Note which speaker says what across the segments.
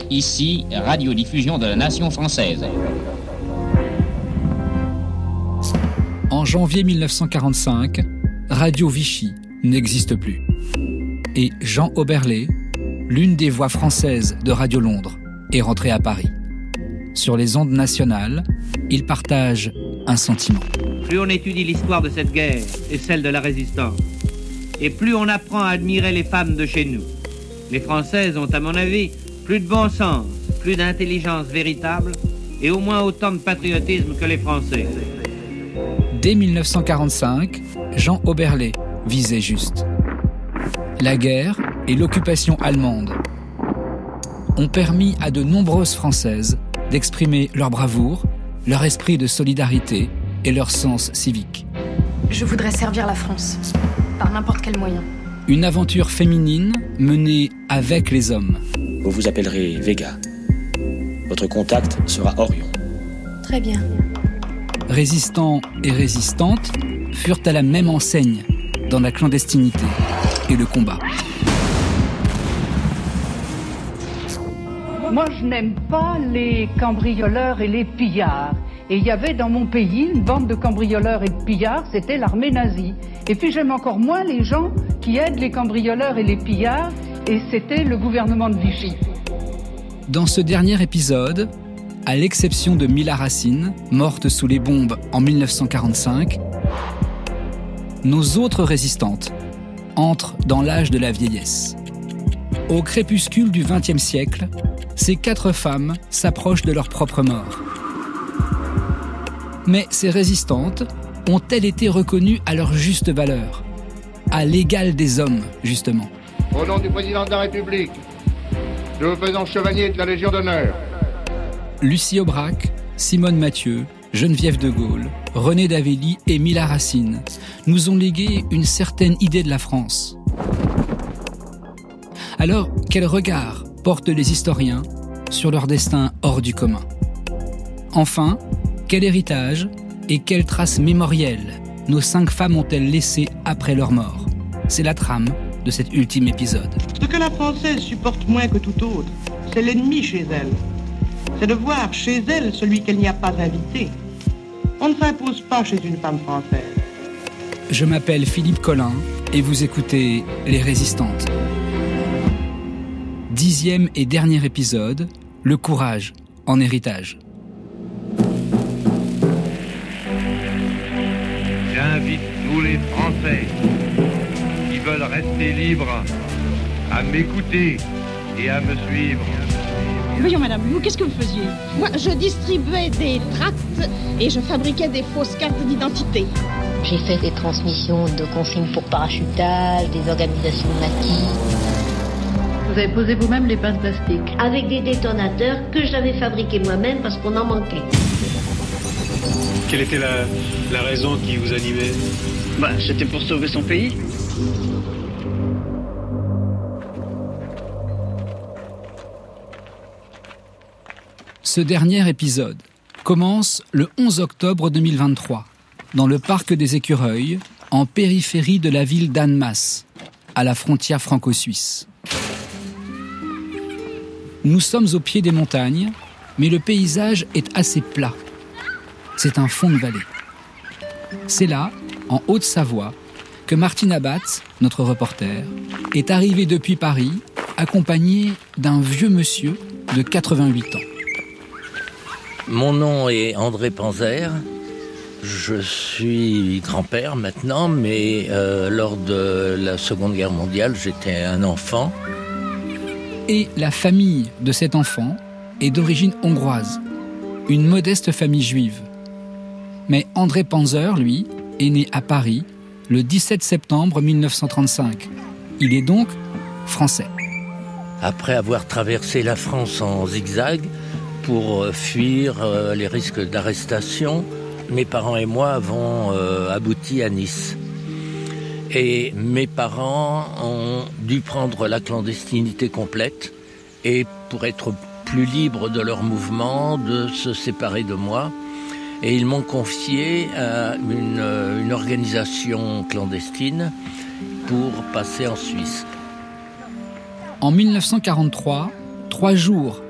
Speaker 1: ici, radiodiffusion de la nation française.
Speaker 2: En janvier 1945, Radio Vichy n'existe plus. Et Jean Oberlé, l'une des voix françaises de Radio Londres, est rentré à Paris. Sur les ondes nationales, il partage un sentiment.
Speaker 3: Plus on étudie l'histoire de cette guerre et celle de la résistance, et plus on apprend à admirer les femmes de chez nous. Les Françaises ont, à mon avis, plus de bon sens, plus d'intelligence véritable et au moins autant de patriotisme que les Français.
Speaker 2: Dès 1945, Jean Oberlé visait juste. La guerre et l'occupation allemande ont permis à de nombreuses Françaises d'exprimer leur bravoure, leur esprit de solidarité et leur sens civique.
Speaker 4: Je voudrais servir la France, par n'importe quel moyen.
Speaker 2: Une aventure féminine menée avec les hommes.
Speaker 5: Vous vous appellerez Vega. Votre contact sera Orion.
Speaker 4: Très bien.
Speaker 2: Résistants et résistantes furent à la même enseigne dans la clandestinité et le combat.
Speaker 6: Moi, je n'aime pas les cambrioleurs et les pillards. Et il y avait dans mon pays une bande de cambrioleurs et de pillards, c'était l'armée nazie. Et puis j'aime encore moins les gens qui aident les cambrioleurs et les pillards, et c'était le gouvernement de Vichy.
Speaker 2: Dans ce dernier épisode, à l'exception de Mila Racine, morte sous les bombes en 1945, nos autres résistantes entrent dans l'âge de la vieillesse. Au crépuscule du XXe siècle, ces 4 femmes s'approchent de leur propre mort. Mais ces résistantes ont-elles été reconnues à leur juste valeur, à l'égal des hommes, justement?
Speaker 7: Au nom du président de la République, nous vous faisons chevalier de la Légion d'honneur.
Speaker 2: Lucie Aubrac, Simone Mathieu, Geneviève de Gaulle, René Davelli et Mila Racine nous ont légué une certaine idée de la France. Alors, quel regard portent les historiens sur leur destin hors du commun? Enfin, quel héritage et quelles traces mémorielles nos 5 femmes ont-elles laissées après leur mort? C'est la trame de cet ultime épisode.
Speaker 8: Ce que la Française supporte moins que tout autre, c'est l'ennemi chez elle. C'est de voir chez elle celui qu'elle n'y a pas invité. On ne s'impose pas chez une femme française.
Speaker 2: Je m'appelle Philippe Collin et vous écoutez Les Résistantes. 10e et dernier épisode, le courage en héritage.
Speaker 9: J'invite tous les Français qui veulent rester libres à m'écouter et à me suivre.
Speaker 10: Voyons madame, vous, qu'est-ce que vous faisiez?
Speaker 11: Moi, je distribuais des tracts et je fabriquais des fausses cartes d'identité.
Speaker 12: J'ai fait des transmissions de consignes pour parachutage, des organisations de maquis.
Speaker 13: Vous avez posé vous-même les pinces plastiques?
Speaker 12: Avec des détonateurs que j'avais fabriqués moi-même parce qu'on en manquait.
Speaker 14: Quelle était la raison qui vous animait?
Speaker 15: C'était pour sauver son pays.
Speaker 2: Ce dernier épisode commence le 11 octobre 2023, dans le parc des Écureuils, en périphérie de la ville d'Annemasse, à la frontière franco-suisse. Nous sommes au pied des montagnes, mais le paysage est assez plat. C'est un fond de vallée. C'est là, en Haute-Savoie, que Martine Abatz, notre reporter, est arrivée depuis Paris, accompagnée d'un vieux monsieur de 88 ans.
Speaker 16: Mon nom est André Panzer. Je suis grand-père maintenant, mais lors de la Seconde Guerre mondiale, j'étais un enfant.
Speaker 2: Et la famille de cet enfant est d'origine hongroise, une modeste famille juive. Mais André Panzer, lui, est né à Paris le 17 septembre 1935. Il est donc français.
Speaker 16: Après avoir traversé la France en zigzag pour fuir les risques d'arrestation, mes parents et moi avons abouti à Nice. Et mes parents ont dû prendre la clandestinité complète et pour être plus libres de leur mouvement, de se séparer de moi. Et ils m'ont confié à une organisation clandestine pour passer en Suisse.
Speaker 2: En 1943, 3 jours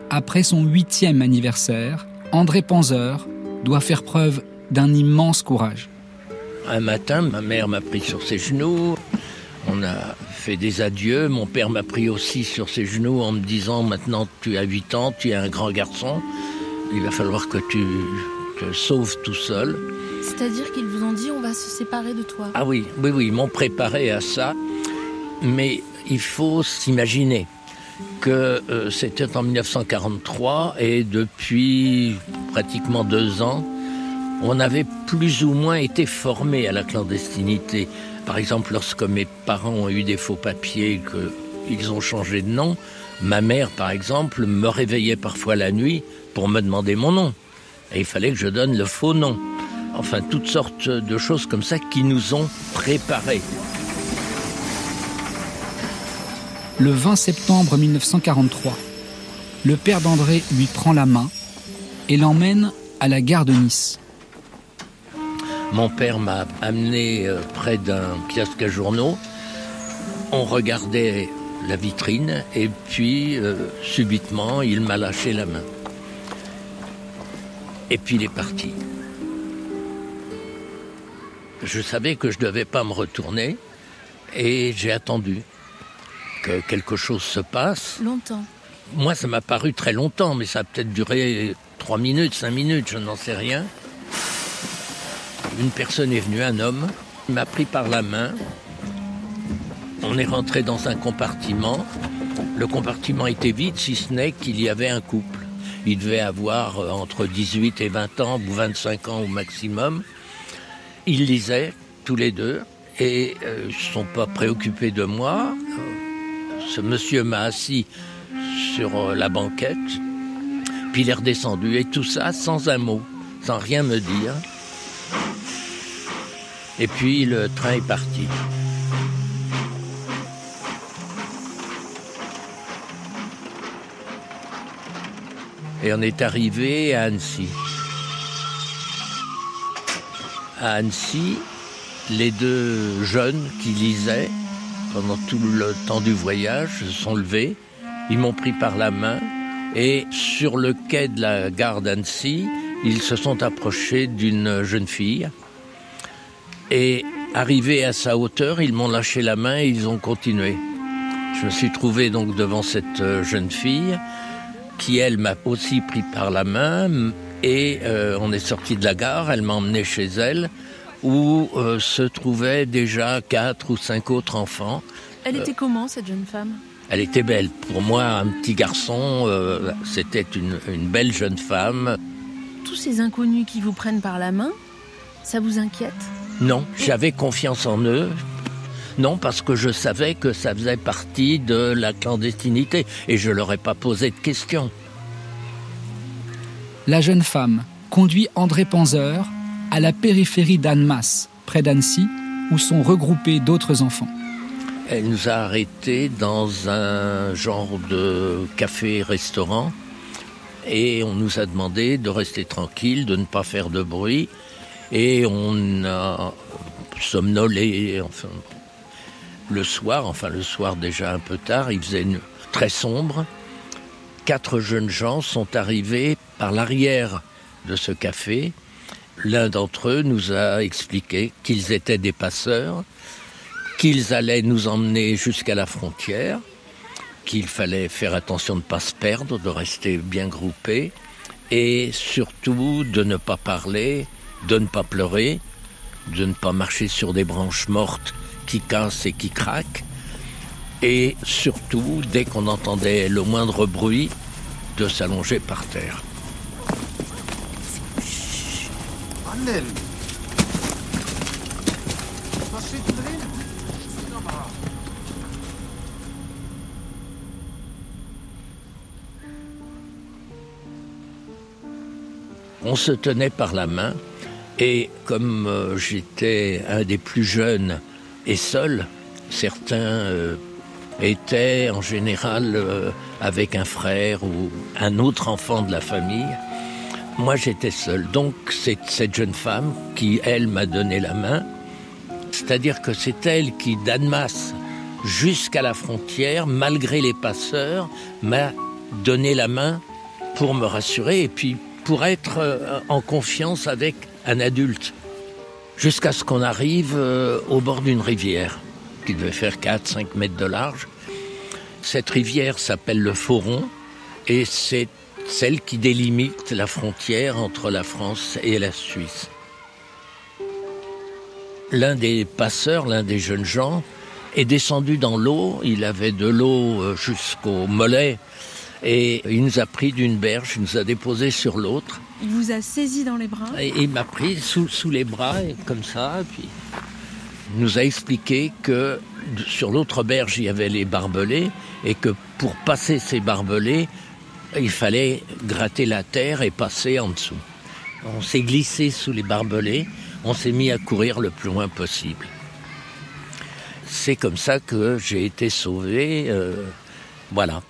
Speaker 2: Après son 8e anniversaire, André Panzer doit faire preuve d'un immense courage.
Speaker 16: Un matin, ma mère m'a pris sur ses genoux. On a fait des adieux. Mon père m'a pris aussi sur ses genoux en me disant « Maintenant, tu as 8 ans, tu es un grand garçon. Il va falloir que tu te sauves tout seul. »
Speaker 17: C'est-à-dire qu'ils vous ont dit « On va se séparer de toi ».
Speaker 16: Ah oui, ils m'ont préparé à ça. Mais il faut s'imaginer que c'était en 1943 et depuis pratiquement 2 ans, on avait plus ou moins été formés à la clandestinité. Par exemple, lorsque mes parents ont eu des faux papiers, qu'ils ont changé de nom, ma mère, par exemple, me réveillait parfois la nuit pour me demander mon nom. Et il fallait que je donne le faux nom. Enfin, toutes sortes de choses comme ça qui nous ont préparés.
Speaker 2: Le 20 septembre 1943, le père d'André lui prend la main et l'emmène à la gare de Nice.
Speaker 16: Mon père m'a amené près d'un kiosque à journaux. On regardait la vitrine et puis subitement, il m'a lâché la main. Et puis il est parti. Je savais que je ne devais pas me retourner et j'ai attendu que quelque chose se passe.
Speaker 17: Longtemps.
Speaker 16: Moi, ça m'a paru très longtemps, mais ça a peut-être duré 3 minutes, 5 minutes, je n'en sais rien. Une personne est venue, un homme, il m'a pris par la main. On est rentré dans un compartiment. Le compartiment était vide, si ce n'est qu'il y avait un couple. Il devait avoir entre 18 et 20 ans, ou 25 ans au maximum. Ils lisaient, tous les deux, et ils ne se sont pas préoccupés de moi. Ce monsieur m'a assis sur la banquette, puis il est redescendu, et tout ça sans un mot, sans rien me dire. Et puis le train est parti. Et on est arrivé à Annecy. À Annecy, les 2 jeunes qui lisaient pendant tout le temps du voyage se sont levés. Ils m'ont pris par la main et sur le quai de la gare d'Annecy, ils se sont approchés d'une jeune fille. Et arrivés à sa hauteur, ils m'ont lâché la main et ils ont continué. Je me suis trouvé donc devant cette jeune fille qui, elle, m'a aussi pris par la main et on est sorti de la gare, elle m'a emmené chez elle où se trouvaient déjà 4 ou 5 autres enfants.
Speaker 17: Elle était comment, cette jeune femme ?
Speaker 16: Elle était belle. Pour moi, un petit garçon, c'était une belle jeune femme.
Speaker 17: Tous ces inconnus qui vous prennent par la main, ça vous inquiète ?
Speaker 16: Non, j'avais confiance en eux. Non, parce que je savais que ça faisait partie de la clandestinité et je leur ai pas posé de questions.
Speaker 2: La jeune femme conduit André Panzer à la périphérie d'Annemasse, près d'Annecy, où sont regroupés d'autres enfants.
Speaker 16: Elle nous a arrêtés dans un genre de café-restaurant et on nous a demandé de rester tranquille, de ne pas faire de bruit. Et on a somnolé, enfin, le soir déjà un peu tard, il faisait très sombre. 4 jeunes gens sont arrivés par l'arrière de ce café. L'un d'entre eux nous a expliqué qu'ils étaient des passeurs, qu'ils allaient nous emmener jusqu'à la frontière, qu'il fallait faire attention de ne pas se perdre, de rester bien groupés, et surtout de ne pas parler, de ne pas pleurer, de ne pas marcher sur des branches mortes qui cassent et qui craquent, et surtout, dès qu'on entendait le moindre bruit, de s'allonger par terre. On se tenait par la main et comme j'étais un des plus jeunes et seul, certains étaient en général avec un frère ou un autre enfant de la famille. Moi j'étais seul, donc c'est cette jeune femme qui, elle, m'a donné la main. C'est-à-dire que c'est elle qui, d'Annemasse jusqu'à la frontière, malgré les passeurs, m'a donné la main pour me rassurer et puis pour être en confiance avec un adulte. Jusqu'à ce qu'on arrive au bord d'une rivière qui devait faire 4-5 mètres de large. Cette rivière s'appelle le Foron et c'est celle qui délimite la frontière entre la France et la Suisse. L'un des passeurs, l'un des jeunes gens, est descendu dans l'eau. Il avait de l'eau jusqu'au mollet et il nous a pris d'une berge, il nous a déposés sur l'autre.
Speaker 17: Il vous a saisi dans les bras?
Speaker 16: Et il m'a pris sous les bras, comme ça, et puis il nous a expliqué que sur l'autre berge, il y avait les barbelés, et que pour passer ces barbelés, il fallait gratter la terre et passer en dessous. On s'est glissé sous les barbelés, on s'est mis à courir le plus loin possible. C'est comme ça que j'ai été sauvé, voilà.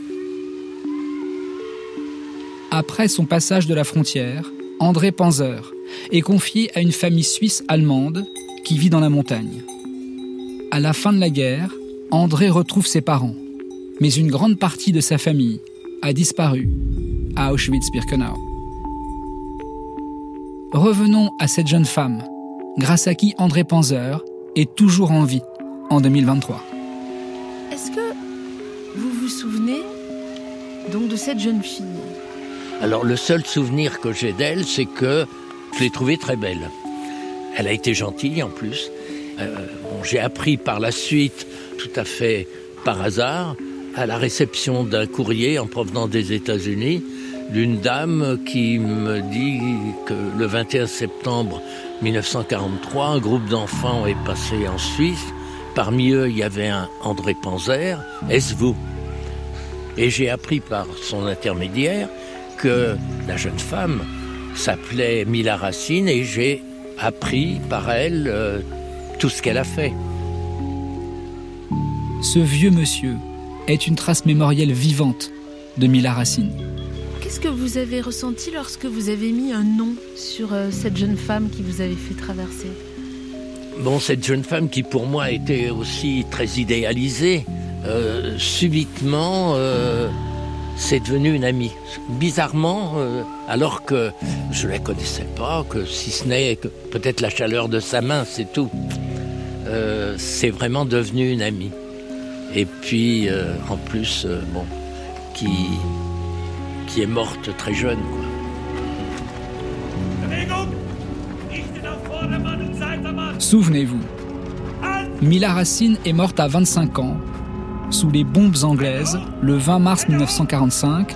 Speaker 2: Après son passage de la frontière, André Panzer est confié à une famille suisse-allemande qui vit dans la montagne. À la fin de la guerre, André retrouve ses parents, mais une grande partie de sa famille a disparu à Auschwitz-Birkenau. Revenons à cette jeune femme, grâce à qui André Panzer est toujours en vie en 2023.
Speaker 17: Est-ce que vous vous souvenez donc de cette jeune fille ?
Speaker 16: Alors le seul souvenir que j'ai d'elle, c'est que je l'ai trouvée très belle. Elle a été gentille en plus. J'ai appris par la suite, tout à fait par hasard, à la réception d'un courrier en provenant des États-Unis, d'une dame qui me dit que le 21 septembre 1943, un groupe d'enfants est passé en Suisse. Parmi eux, il y avait un André Panzer. Est-ce vous ? Et j'ai appris par son intermédiaire que la jeune femme s'appelait Mila Racine et j'ai appris par elle tout ce qu'elle a fait.
Speaker 2: Ce vieux monsieur est une trace mémorielle vivante de Mila Racine.
Speaker 17: Qu'est-ce que vous avez ressenti lorsque vous avez mis un nom sur cette jeune femme qui vous avait fait traverser ?
Speaker 16: Bon, cette jeune femme qui pour moi était aussi très idéalisée, subitement, c'est devenu une amie. Bizarrement, alors que je ne la connaissais pas, que si ce n'est que peut-être la chaleur de sa main, c'est tout. C'est vraiment devenu une amie. Et puis, en plus, qui est morte très jeune, quoi.
Speaker 2: Souvenez-vous, Mila Racine est morte à 25 ans, sous les bombes anglaises, le 20 mars 1945,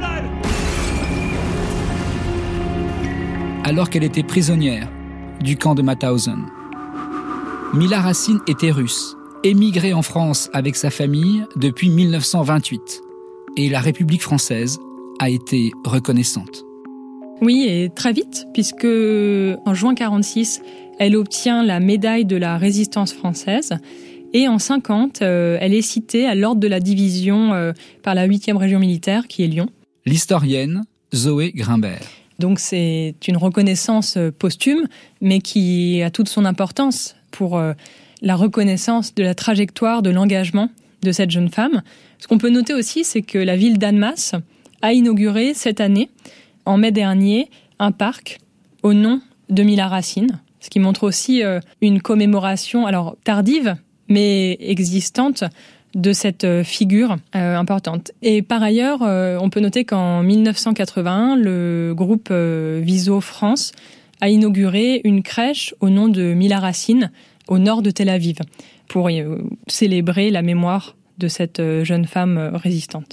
Speaker 2: alors qu'elle était prisonnière du camp de Mauthausen. Mila Racine était russe, émigrée en France avec sa famille depuis 1928, et la République française a été reconnaissante.
Speaker 18: Oui, et très vite, puisque en juin 1946, elle obtient la médaille de la Résistance française. Et en 1950, elle est citée à l'ordre de la division par la 8e région militaire, qui est Lyon.
Speaker 2: L'historienne Zoé Grimbert.
Speaker 18: Donc c'est une reconnaissance posthume, mais qui a toute son importance pour la reconnaissance de la trajectoire, de l'engagement de cette jeune femme. Ce qu'on peut noter aussi, c'est que la ville d'Annemasse a inauguré cette année, en mai dernier, un parc au nom de Mila Racine, ce qui montre aussi une commémoration, alors tardive, mais existante, de cette figure importante. Et par ailleurs, on peut noter qu'en 1981, le groupe Viso France a inauguré une crèche au nom de Mila Racine, au nord de Tel Aviv, pour célébrer la mémoire de cette jeune femme résistante.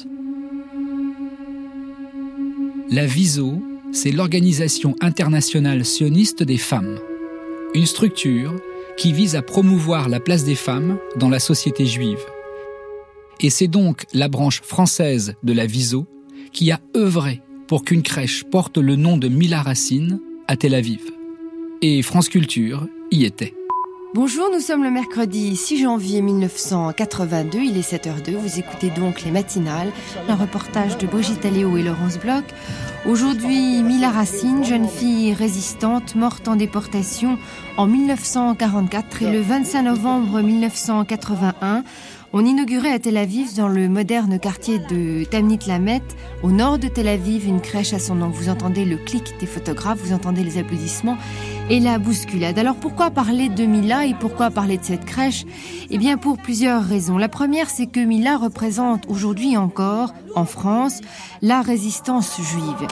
Speaker 2: La Viso, c'est l'Organisation internationale sioniste des femmes. Une structure qui vise à promouvoir la place des femmes dans la société juive. Et c'est donc la branche française de la Viso qui a œuvré pour qu'une crèche porte le nom de Mila Racine à Tel Aviv. Et France Culture y était.
Speaker 19: Bonjour, nous sommes le mercredi 6 janvier 1982, il est 7h02, vous écoutez donc les matinales, un reportage de Brigitte Alléo et Laurence Bloch. Aujourd'hui, Mila Racine, jeune fille résistante, morte en déportation en 1944 et le 25 novembre 1981, on inaugurait à Tel Aviv, dans le moderne quartier de Tamnit Lamet, au nord de Tel Aviv, une crèche à son nom. Vous entendez le clic des photographes, vous entendez les applaudissements et la bousculade. Alors pourquoi parler de Mila et pourquoi parler de cette crèche ? Eh bien pour plusieurs raisons. La première, c'est que Mila représente aujourd'hui encore, en France, la résistance juive.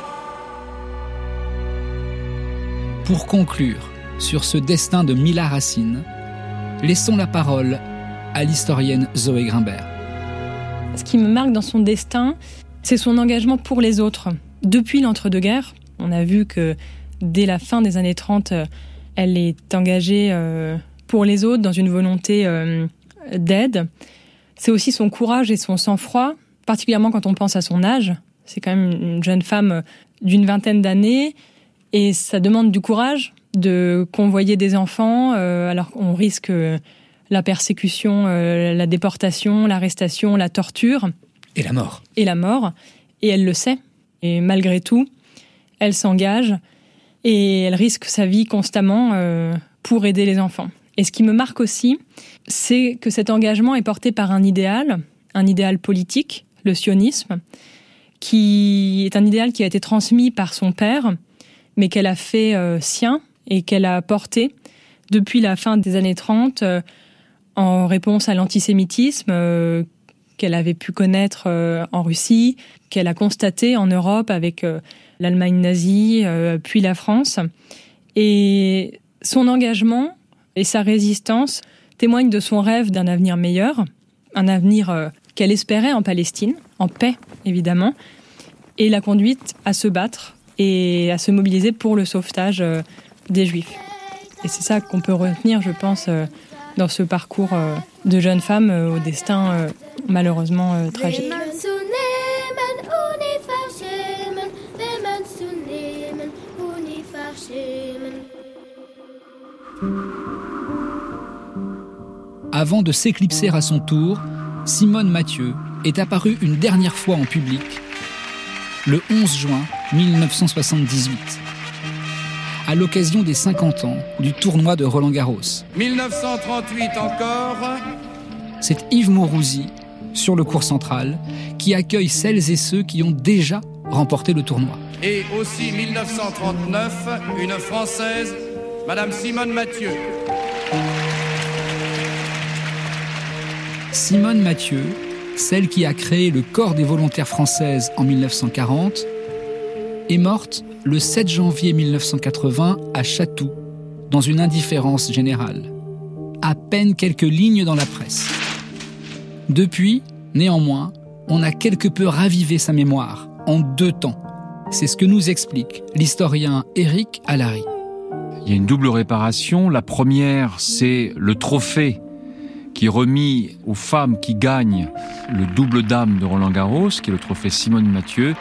Speaker 2: Pour conclure sur ce destin de Mila Racine, laissons la parole à l'historienne Zoé Grimbert.
Speaker 18: Ce qui me marque dans son destin, c'est son engagement pour les autres. Depuis l'entre-deux-guerres, on a vu que dès la fin des années 30, elle est engagée pour les autres dans une volonté d'aide. C'est aussi son courage et son sang-froid, particulièrement quand on pense à son âge. C'est quand même une jeune femme d'une vingtaine d'années et ça demande du courage de convoyer des enfants alors qu'on risque la persécution, la déportation, l'arrestation, la torture.
Speaker 2: Et la mort.
Speaker 18: Et la mort. Et elle le sait. Et malgré tout, elle s'engage et elle risque sa vie constamment pour aider les enfants. Et ce qui me marque aussi, c'est que cet engagement est porté par un idéal politique, le sionisme, qui est un idéal qui a été transmis par son père, mais qu'elle a fait sien et qu'elle a porté depuis la fin des années 30 en réponse à l'antisémitisme qu'elle avait pu connaître en Russie, qu'elle a constaté en Europe avec l'Allemagne nazie, puis la France. Et son engagement et sa résistance témoignent de son rêve d'un avenir meilleur, un avenir qu'elle espérait en Palestine, en paix évidemment, et l'a conduite à se battre et à se mobiliser pour le sauvetage des Juifs. Et c'est ça qu'on peut retenir, je pense, dans ce parcours de jeune femme au destin malheureusement tragique.
Speaker 2: Avant de s'éclipser à son tour, Simone Mathieu est apparue une dernière fois en public le 11 juin 1978. À l'occasion des 50 ans du tournoi de Roland-Garros.
Speaker 20: 1938 encore.
Speaker 2: C'est Yves Mourouzi, sur le court central, qui accueille celles et ceux qui ont déjà remporté le tournoi.
Speaker 20: Et aussi 1939, une Française, Madame Simone Mathieu.
Speaker 2: Simone Mathieu, celle qui a créé le Corps des volontaires françaises en 1940, est morte le 7 janvier 1980 à Chatou, dans une indifférence générale. À peine quelques lignes dans la presse. Depuis, néanmoins, on a quelque peu ravivé sa mémoire, en 2 temps. C'est ce que nous explique l'historien Éric Allary.
Speaker 21: Il y a une double réparation. La première, c'est le trophée qui est remis aux femmes qui gagnent le double dame de Roland-Garros, qui est le trophée Simone Mathieu.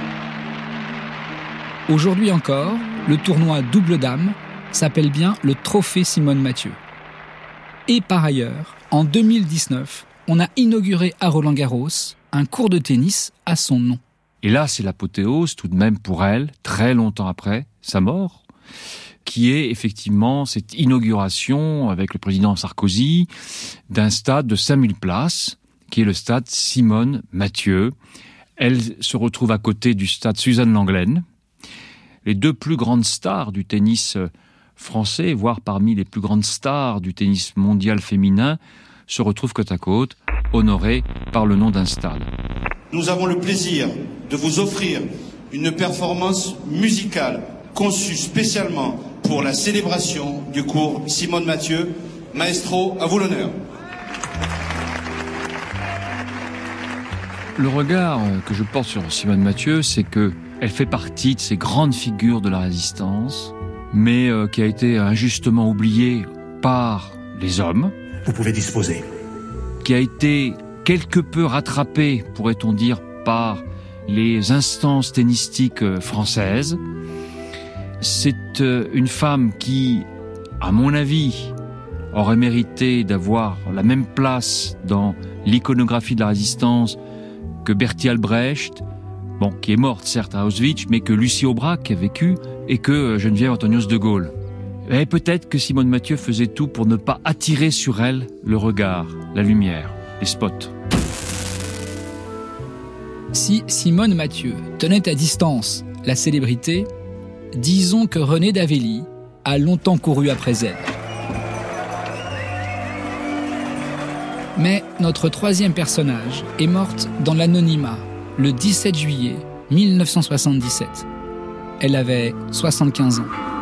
Speaker 2: Aujourd'hui encore, le tournoi double dame s'appelle bien le trophée Simone Mathieu. Et par ailleurs, en 2019, on a inauguré à Roland-Garros un court de tennis à son nom.
Speaker 21: Et là, c'est l'apothéose tout de même pour elle, très longtemps après sa mort, qui est effectivement cette inauguration avec le président Sarkozy d'un stade de 5000 places, qui est le stade Simone Mathieu. Elle se retrouve à côté du stade Suzanne Lenglen. Les 2 plus grandes stars du tennis français, voire parmi les plus grandes stars du tennis mondial féminin, se retrouvent côte à côte, honorées par le nom d'un stade.
Speaker 22: Nous avons le plaisir de vous offrir une performance musicale conçue spécialement pour la célébration du cours Simone Mathieu. Maestro, à vous l'honneur.
Speaker 21: Le regard que je porte sur Simone Mathieu, c'est que elle fait partie de ces grandes figures de la résistance, mais qui a été injustement oubliée par les hommes.
Speaker 23: Vous pouvez disposer.
Speaker 21: Qui a été quelque peu rattrapée, pourrait-on dire, par les instances tennistiques françaises. C'est une femme qui, à mon avis, aurait mérité d'avoir la même place dans l'iconographie de la résistance que Bertolt Brecht, qui est morte certes à Auschwitz, mais que Lucie Aubrac a vécu et que Geneviève Antonios de Gaulle. Et peut-être que Simone Mathieu faisait tout pour ne pas attirer sur elle le regard, la lumière, les spots.
Speaker 2: Si Simone Mathieu tenait à distance la célébrité, disons que Renée Davelli a longtemps couru après elle. Mais notre troisième personnage est morte dans l'anonymat le 17 juillet 1977. Elle avait 75 ans.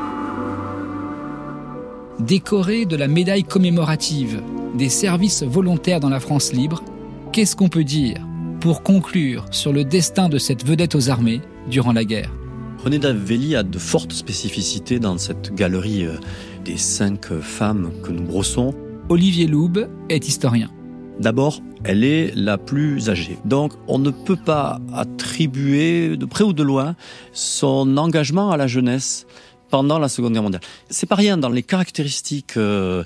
Speaker 2: Décorée de la médaille commémorative des services volontaires dans la France libre, qu'est-ce qu'on peut dire pour conclure sur le destin de cette vedette aux armées durant la guerre?
Speaker 1: Renée Davelli a de fortes spécificités dans cette galerie des 5 femmes que nous brossons.
Speaker 2: Olivier Loub est historien.
Speaker 1: D'abord, elle est la plus âgée. Donc, on ne peut pas attribuer, de près ou de loin, son engagement à la jeunesse pendant la Seconde Guerre mondiale. C'est pas rien dans les caractéristiques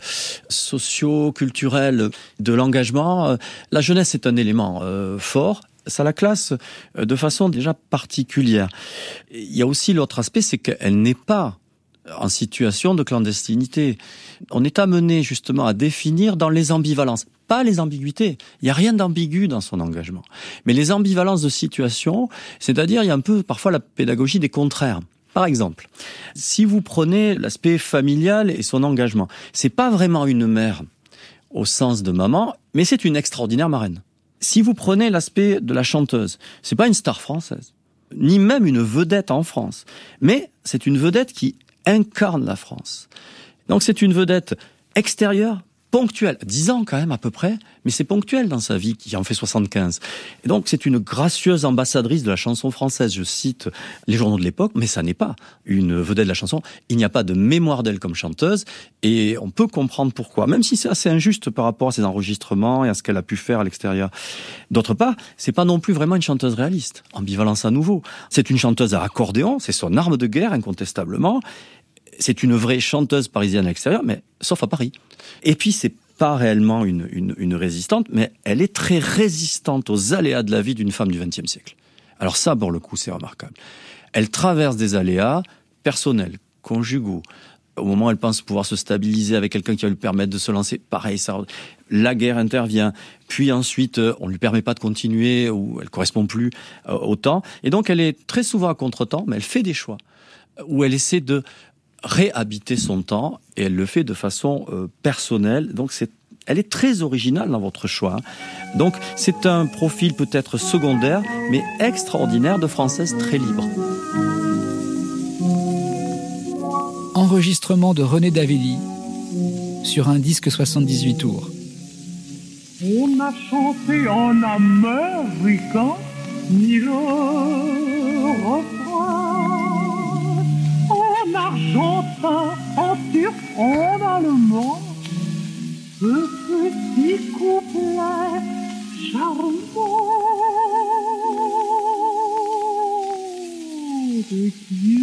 Speaker 1: socio-culturelles de l'engagement. La jeunesse est un élément fort. Ça la classe de façon déjà particulière. Il y a aussi l'autre aspect, c'est qu'elle n'est pas en situation de clandestinité. On est amené justement à définir dans les ambivalences, pas les ambiguïtés. Il n'y a rien d'ambigu dans son engagement. Mais les ambivalences de situation, c'est-à-dire il y a un peu parfois la pédagogie des contraires. Par exemple, si vous prenez l'aspect familial et son engagement, c'est pas vraiment une mère au sens de maman, mais c'est une extraordinaire marraine. Si vous prenez l'aspect de la chanteuse, c'est pas une star française, ni même une vedette en France, mais c'est une vedette qui incarne la France. Donc c'est une vedette extérieure, ponctuelle, 10 ans quand même à peu près, mais c'est ponctuel dans sa vie, qui en fait 75. Et donc c'est une gracieuse ambassadrice de la chanson française. Je cite les journaux de l'époque, mais ça n'est pas une vedette de la chanson. Il n'y a pas de mémoire d'elle comme chanteuse, et on peut comprendre pourquoi, même si c'est assez injuste par rapport à ses enregistrements et à ce qu'elle a pu faire à l'extérieur. D'autre part, c'est pas non plus vraiment une chanteuse réaliste. Ambivalence à nouveau. C'est une chanteuse à accordéon, c'est son arme de guerre incontestablement. C'est une vraie chanteuse parisienne à l'extérieur, mais sauf à Paris. Et puis, c'est pas réellement une résistante, mais elle est très résistante aux aléas de la vie d'une femme du XXe siècle. Alors ça, pour le coup, c'est remarquable. Elle traverse des aléas personnels, conjugaux. Au moment où elle pense pouvoir se stabiliser avec quelqu'un qui va lui permettre de se lancer, pareil, la guerre intervient. Puis ensuite, on lui permet pas de continuer, ou elle correspond plus au temps. Et donc, elle est très souvent à contre-temps, mais elle fait des choix où elle essaie de réhabiter son temps, et elle le fait de façon personnelle. Donc elle est très originale dans votre choix. Donc c'est un profil peut-être secondaire, mais extraordinaire de Française très libre.
Speaker 2: Enregistrement de Renée Davelli sur un disque 78 tours.
Speaker 3: On a chanté en américain, ni le refrain. En argentin, en turc, en allemand, ce petit couplet charmant. Te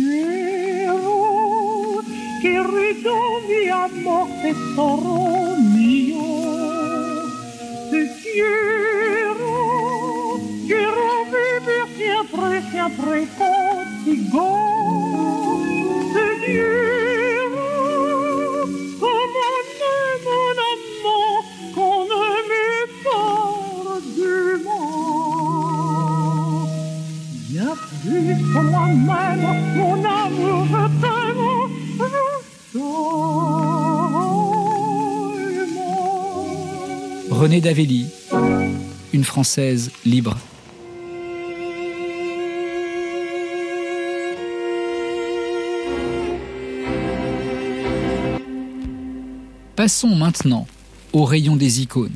Speaker 3: quiero, querido mi amor, tesoro mío. Te quiero, quiero vivir siempre, siempre contigo.
Speaker 2: Renée Davelli, une Française libre. Passons maintenant au rayon des icônes.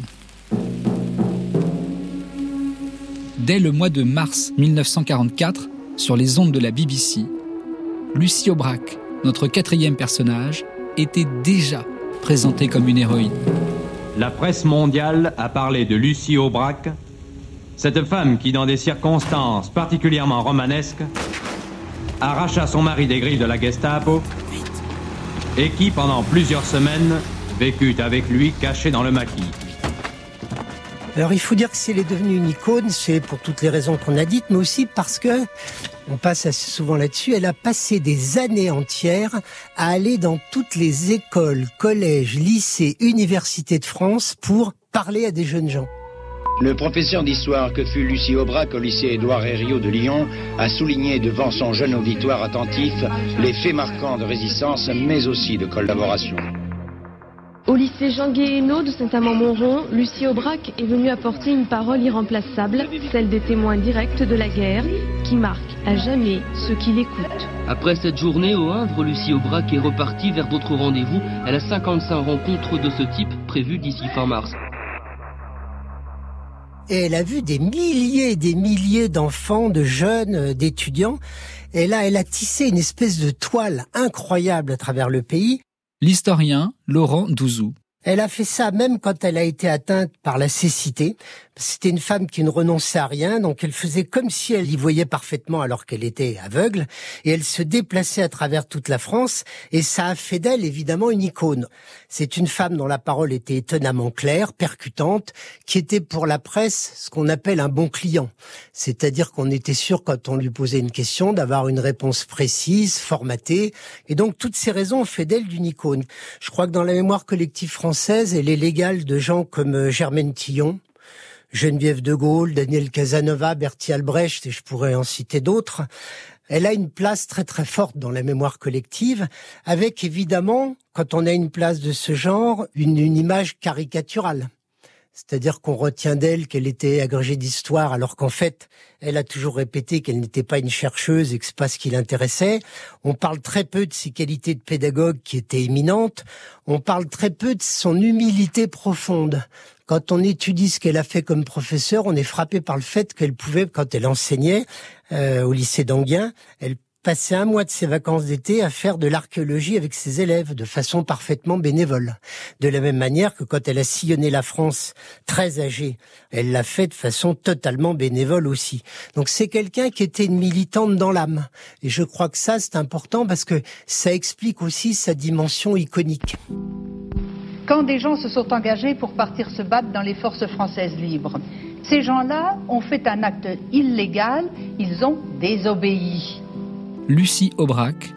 Speaker 2: Dès le mois de mars 1944, sur les ondes de la BBC, Lucie Aubrac, notre 4e personnage, était déjà présentée comme une héroïne.
Speaker 23: La presse mondiale a parlé de Lucie Aubrac, cette femme qui, dans des circonstances particulièrement romanesques, arracha son mari des grilles de la Gestapo et qui, pendant plusieurs semaines, vécut avec lui caché dans le maquis.
Speaker 4: Alors il faut dire que si elle est devenue une icône, c'est pour toutes les raisons qu'on a dites, mais aussi parce que, on passe assez souvent là-dessus, elle a passé des années entières à aller dans toutes les écoles, collèges, lycées, universités de France pour parler à des jeunes gens.
Speaker 5: Le professeur d'histoire que fut Lucie Aubrac au lycée Édouard Herriot de Lyon a souligné devant son jeune auditoire attentif les faits marquants de résistance mais aussi de collaboration.
Speaker 6: Au lycée Jean Guéhenno de Saint-Amand-Montrond, Lucie Aubrac est venue apporter une parole irremplaçable, celle des témoins directs de la guerre, qui marque à jamais ceux qui l'écoutent.
Speaker 24: Après cette journée au Havre, Lucie Aubrac est repartie vers d'autres rendez-vous. Elle a 55 rencontres de ce type prévues d'ici fin mars.
Speaker 4: Et elle a vu des milliers d'enfants, de jeunes, d'étudiants. Et là, elle a tissé une espèce de toile incroyable à travers le pays.
Speaker 2: L'historien Laurent Douzou.
Speaker 4: Elle a fait ça même quand elle a été atteinte par la cécité. C'était une femme qui ne renonçait à rien, donc elle faisait comme si elle y voyait parfaitement alors qu'elle était aveugle, et elle se déplaçait à travers toute la France, et ça a fait d'elle évidemment une icône. C'est une femme dont la parole était étonnamment claire, percutante, qui était pour la presse ce qu'on appelle un bon client. C'est-à-dire qu'on était sûr quand on lui posait une question d'avoir une réponse précise, formatée, et donc toutes ces raisons ont fait d'elle une icône. Je crois que dans la mémoire collective française, elle est l'égale de gens comme Germaine Tillon, Geneviève de Gaulle, Daniel Casanova, Bertie Albrecht, et je pourrais en citer d'autres. Elle a une place très très forte dans la mémoire collective, avec évidemment, quand on a une place de ce genre, une image caricaturale. C'est-à-dire qu'on retient d'elle qu'elle était agrégée d'histoire, alors qu'en fait, elle a toujours répété qu'elle n'était pas une chercheuse et que c'est pas ce qui l'intéressait. On parle très peu de ses qualités de pédagogue qui étaient éminentes. On parle très peu de son humilité profonde. Quand on étudie ce qu'elle a fait comme professeure, on est frappé par le fait qu'elle pouvait, quand elle enseignait au lycée d'Enghien, elle passait un mois de ses vacances d'été à faire de l'archéologie avec ses élèves de façon parfaitement bénévole. De la même manière que quand elle a sillonné la France très âgée, elle l'a fait de façon totalement bénévole aussi. Donc c'est quelqu'un qui était une militante dans l'âme. Et je crois que ça, c'est important parce que ça explique aussi sa dimension iconique.
Speaker 13: Quand des gens se sont engagés pour partir se battre dans les forces françaises libres, ces gens-là ont fait un acte illégal, ils ont désobéi.
Speaker 2: Lucie Aubrac,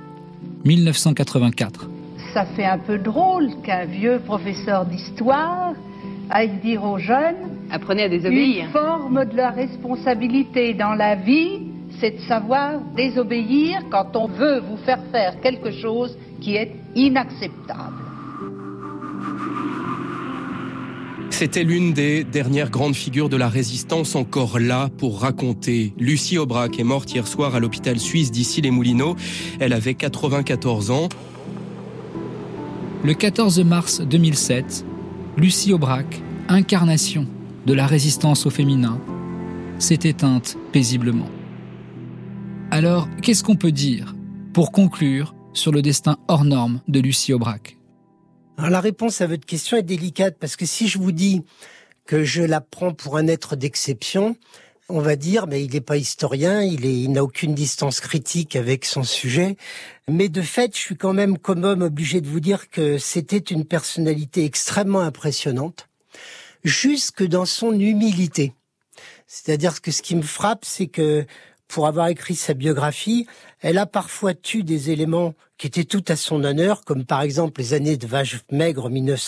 Speaker 2: 1984.
Speaker 13: Ça fait un peu drôle qu'un vieux professeur d'histoire aille dire aux jeunes «
Speaker 25: Apprenez à désobéir ».
Speaker 13: Une forme de la responsabilité dans la vie, c'est de savoir désobéir quand on veut vous faire faire quelque chose qui est inacceptable.
Speaker 26: C'était l'une des dernières grandes figures de la résistance encore là pour raconter. Lucie Aubrac est morte hier soir à l'hôpital suisse d'Issy-les-Moulineaux. Elle avait 94 ans.
Speaker 2: Le 14 mars 2007, Lucie Aubrac, incarnation de la résistance au féminin, s'est éteinte paisiblement. Alors, qu'est-ce qu'on peut dire pour conclure sur le destin hors norme de Lucie Aubrac ?
Speaker 4: Alors la réponse à votre question est délicate parce que si je vous dis que je la prends pour un être d'exception, on va dire il n'est pas historien, il n'a aucune distance critique avec son sujet, mais de fait, je suis quand même comme homme obligé de vous dire que c'était une personnalité extrêmement impressionnante, jusque dans son humilité. C'est-à-dire que ce qui me frappe, c'est que pour avoir écrit sa biographie, elle a parfois tué des éléments qui étaient tout à son honneur, comme par exemple les années de Vaches maigres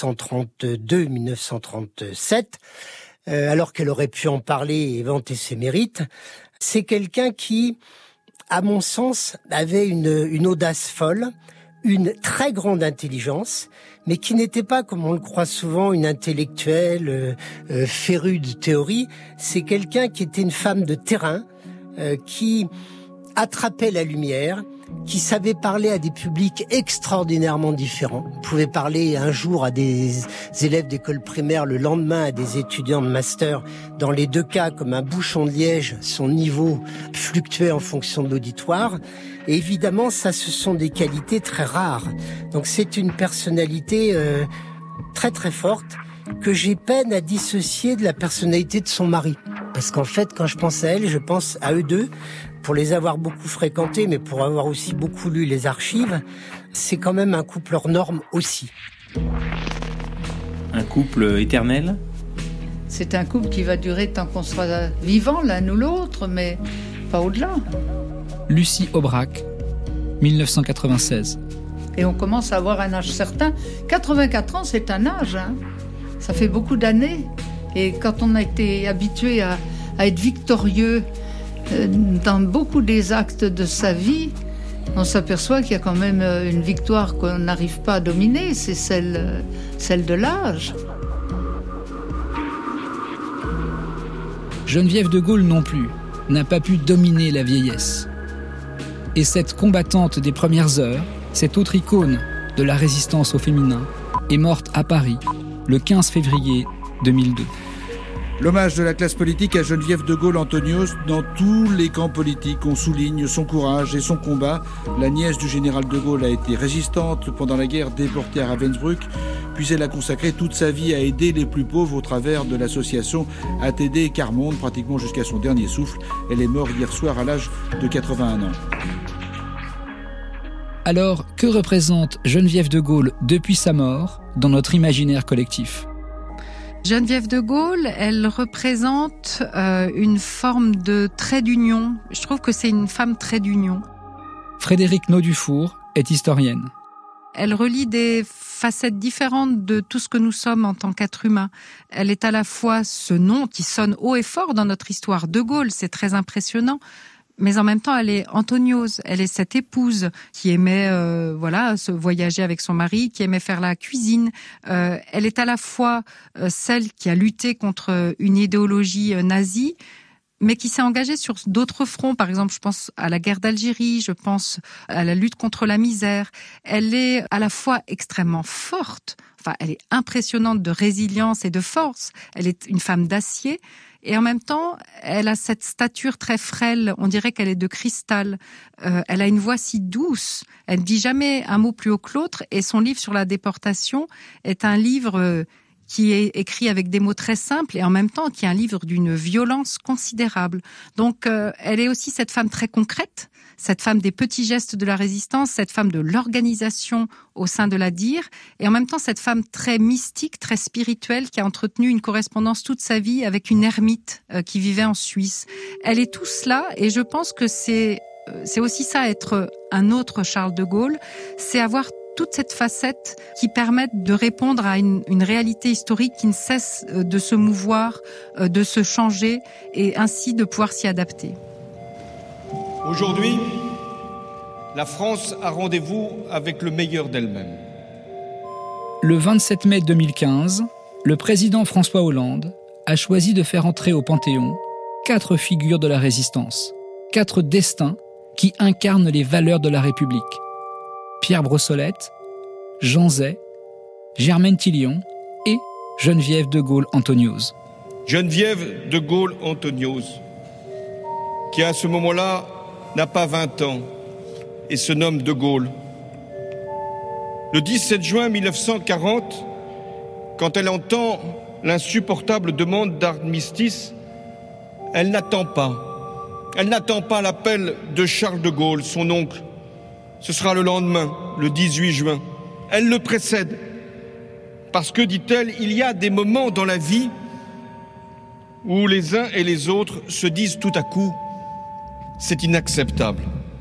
Speaker 4: 1932-1937, alors qu'elle aurait pu en parler et vanter ses mérites. C'est quelqu'un qui, à mon sens, avait une audace folle, une très grande intelligence, mais qui n'était pas, comme on le croit souvent, une intellectuelle férue de théorie. C'est quelqu'un qui était une femme de terrain, qui attrapait la lumière, qui savait parler à des publics extraordinairement différents. On pouvait parler un jour à des élèves d'école primaire, le lendemain à des étudiants de master. Dans les deux cas, comme un bouchon de liège, son niveau fluctuait en fonction de l'auditoire. Et évidemment, ça, ce sont des qualités très rares. Donc c'est une personnalité très très forte que j'ai peine à dissocier de la personnalité de son mari. Parce qu'en fait, quand je pense à elle, je pense à eux deux, pour les avoir beaucoup fréquentés, mais pour avoir aussi beaucoup lu les archives, c'est quand même un couple hors norme aussi.
Speaker 7: un couple éternel?
Speaker 13: C'est un couple qui va durer tant qu'on sera vivant l'un ou l'autre, mais pas au-delà.
Speaker 2: Lucie Aubrac, 1996.
Speaker 13: Et on commence à avoir un âge certain. 84 ans, c'est un âge, hein. Ça fait beaucoup d'années. Et quand on a été habitué à être victorieux dans beaucoup des actes de sa vie, on s'aperçoit qu'il y a quand même une victoire qu'on n'arrive pas à dominer, c'est celle de l'âge.
Speaker 2: Geneviève de Gaulle non plus n'a pas pu dominer la vieillesse. Et cette combattante des premières heures, cette autre icône de la résistance au féminin, est morte à Paris le 15 février 2002.
Speaker 8: L'hommage de la classe politique à Geneviève de Gaulle Antonios. Dans tous les camps politiques, on souligne son courage et son combat. La nièce du général de Gaulle a été résistante pendant la guerre, déportée à Ravensbrück. Puis elle a consacré toute sa vie à aider les plus pauvres au travers de l'association ATD Quart-Monde, pratiquement jusqu'à son dernier souffle. Elle est morte hier soir à l'âge de 81 ans.
Speaker 2: Alors, que représente Geneviève de Gaulle depuis sa mort dans notre imaginaire collectif ?
Speaker 9: Geneviève de Gaulle, elle représente une forme de trait d'union. Je trouve que c'est une femme trait d'union.
Speaker 2: Frédérique Naudufour est historienne.
Speaker 9: Elle relie des facettes différentes de tout ce que nous sommes en tant qu'être humain. Elle est à la fois ce nom qui sonne haut et fort dans notre histoire, de Gaulle, c'est très impressionnant. Mais en même temps, elle est Antoniose, elle est cette épouse qui aimait se voyager avec son mari, qui aimait faire la cuisine. Elle est à la fois celle qui a lutté contre une idéologie nazie, mais qui s'est engagée sur d'autres fronts. Par exemple, je pense à la guerre d'Algérie, je pense à la lutte contre la misère. Elle est à la fois extrêmement forte, elle est impressionnante de résilience et de force. Elle est une femme d'acier. Et en même temps, elle a cette stature très frêle, on dirait qu'elle est de cristal. Elle a une voix si douce, elle ne dit jamais un mot plus haut que l'autre, et son livre sur la déportation est un livre qui est écrit avec des mots très simples, et en même temps qui est un livre d'une violence considérable. Donc elle est aussi cette femme très concrète, cette femme des petits gestes de la résistance, cette femme de l'organisation au sein de la DIR, et en même temps cette femme très mystique, très spirituelle, qui a entretenu une correspondance toute sa vie avec une ermite qui vivait en Suisse. Elle est tout cela, et je pense que c'est aussi ça, être un autre Charles de Gaulle, c'est avoir toute cette facette qui permet de répondre à une réalité historique qui ne cesse de se mouvoir, de se changer, et ainsi de pouvoir s'y adapter.
Speaker 22: Aujourd'hui, la France a rendez-vous avec le meilleur d'elle-même.
Speaker 2: Le 27 mai 2015, le président François Hollande a choisi de faire entrer au Panthéon 4 figures de la résistance, 4 destins qui incarnent les valeurs de la République. Pierre Brossolette, Jean Zay, Germaine Tillion et Geneviève de Gaulle Antoniose.
Speaker 22: Geneviève de Gaulle Antoniose, qui à ce moment-là n'a pas 20 ans et se nomme de Gaulle. Le 17 juin 1940, quand elle entend l'insupportable demande d'armistice, elle n'attend pas. Elle n'attend pas l'appel de Charles de Gaulle, son oncle. Ce sera le lendemain, le 18 juin. Elle le précède. Parce que, dit-elle, il y a des moments dans la vie où les uns et les autres se disent tout à coup « c'est inacceptable ».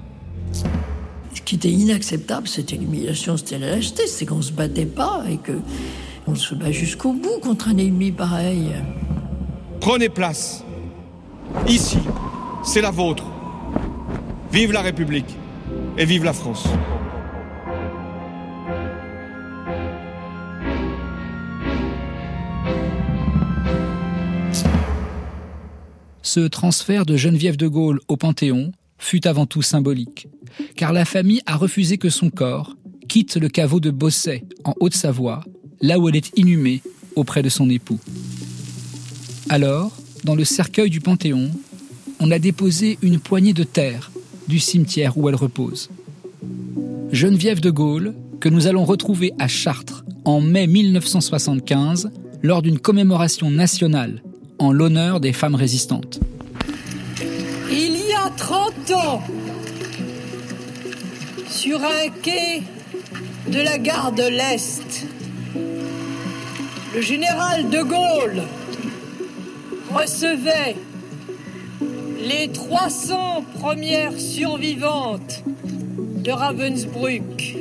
Speaker 10: Ce qui était inacceptable, c'était l'humiliation, c'était la lâcheté, c'est qu'on ne se battait pas et qu'on se bat jusqu'au bout contre un ennemi pareil.
Speaker 22: Prenez place. Ici, c'est la vôtre. Vive la République et vive la France.
Speaker 2: Ce transfert de Geneviève de Gaulle au Panthéon fut avant tout symbolique, car la famille a refusé que son corps quitte le caveau de Bossey, en Haute-Savoie, là où elle est inhumée auprès de son époux. Alors, dans le cercueil du Panthéon, on a déposé une poignée de terre du cimetière où elle repose. Geneviève de Gaulle, que nous allons retrouver à Chartres en mai 1975, lors d'une commémoration nationale en l'honneur des femmes résistantes.
Speaker 10: Il y a 30 ans, sur un quai de la gare de l'Est,
Speaker 7: Le général de Gaulle recevait les 300 premières survivantes de Ravensbrück.